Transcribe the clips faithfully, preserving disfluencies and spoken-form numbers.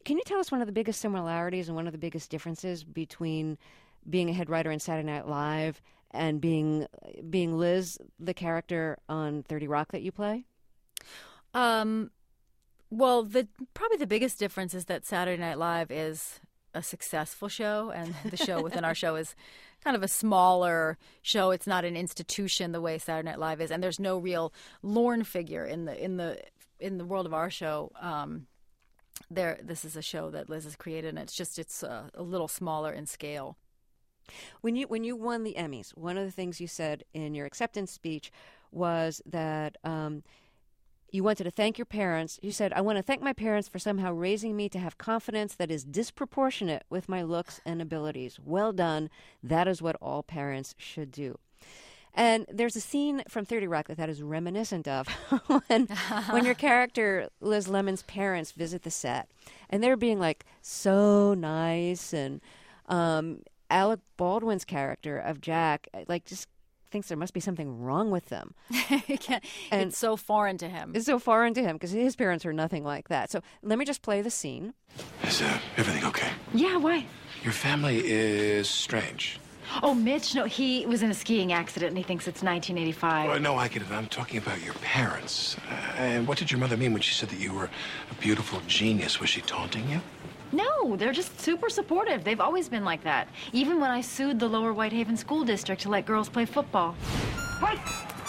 can you tell us one of the biggest similarities and one of the biggest differences between being a head writer in Saturday Night Live and being being Liz, the character on thirty Rock that you play? Um, well, the probably the biggest difference is that Saturday Night Live is a successful show, and the show within our show is kind of a smaller show. It's not an institution the way Saturday Night Live is, and there's no real Lorne figure in the in the in the world of our show. Um, there, this is a show that Liz has created, and it's just it's uh, a little smaller in scale. When you when you won the Emmys, one of the things you said in your acceptance speech was that um, you wanted to thank your parents. You said, "I want to thank my parents for somehow raising me to have confidence that is disproportionate with my looks and abilities. Well done. That is what all parents should do." And there's a scene from thirty Rock that that is reminiscent of when, when your character, Liz Lemon's parents, visit the set. And they're being, like, so nice. And um, Alec Baldwin's character of Jack, like, just thinks there must be something wrong with them. And it's so foreign to him. It's so foreign to him because his parents are nothing like that. So let me just play the scene. Is uh, everything okay? Yeah, why? Your family is strange. Oh, Mitch, no, he was in a skiing accident and he thinks it's nineteen eighty-five. Oh, no, I get it. I'm talking about your parents. Uh, and what did your mother mean when she said that you were a beautiful genius? Was she taunting you? No, they're just super supportive. They've always been like that. Even when I sued the Lower Whitehaven School District to let girls play football. What?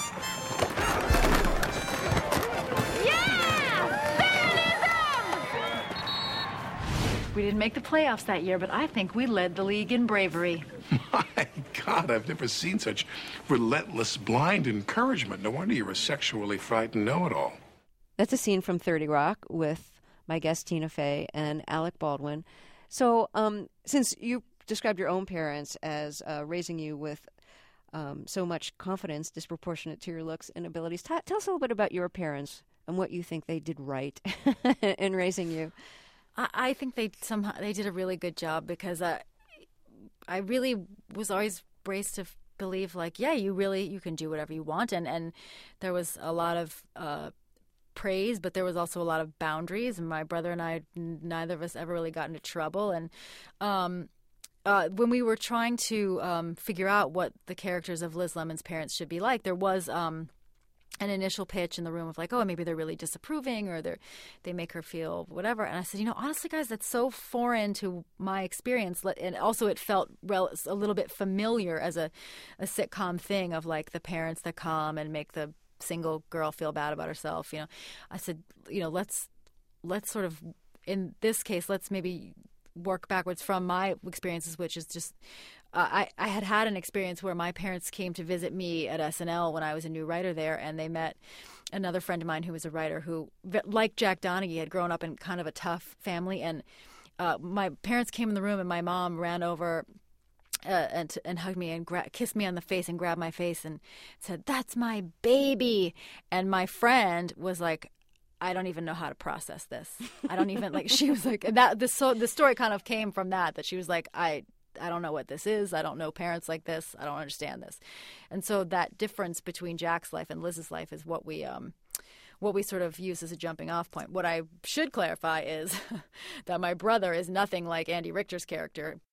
We didn't make the playoffs that year, but I think we led the league in bravery. My God, I've never seen such relentless, blind encouragement. No wonder you're a sexually frightened know-it-all. That's a scene from thirty Rock with my guest Tina Fey and Alec Baldwin. So um, since you described your own parents as uh, raising you with um, so much confidence disproportionate to your looks and abilities, t- tell us a little bit about your parents and what you think they did right in raising you. I think they somehow they did a really good job because I, I really was always raised to believe like, yeah, you really you can do whatever you want, and and there was a lot of uh, praise, but there was also a lot of boundaries. And my brother and I, neither of us ever really got into trouble. And um, uh, when we were trying to um, figure out what the characters of Liz Lemon's parents should be like, there was um, an initial pitch in the room of like, oh, maybe they're really disapproving or they they make her feel whatever. And I said, you know, honestly, guys, that's so foreign to my experience. And also it felt rel- a little bit familiar as a, a sitcom thing of like the parents that come and make the single girl feel bad about herself. You know, I said, you know, let's let's sort of, in this case, let's maybe work backwards from my experiences, which is just uh, I, I had had an experience where my parents came to visit me at S N L when I was a new writer there, and they met another friend of mine who was a writer who, like Jack Donaghy, had grown up in kind of a tough family. And uh, my parents came in the room, and my mom ran over uh, and and hugged me and gra- kissed me on the face and grabbed my face and said, "That's my baby." And my friend was like, I don't even know how to process this. I don't even like. She was like that. The so the story kind of came from that. That she was like, I I don't know what this is. I don't know parents like this. I don't understand this. And so that difference between Jack's life and Liz's life is what we um what we sort of use as a jumping off point. What I should clarify is that my brother is nothing like Andy Richter's character.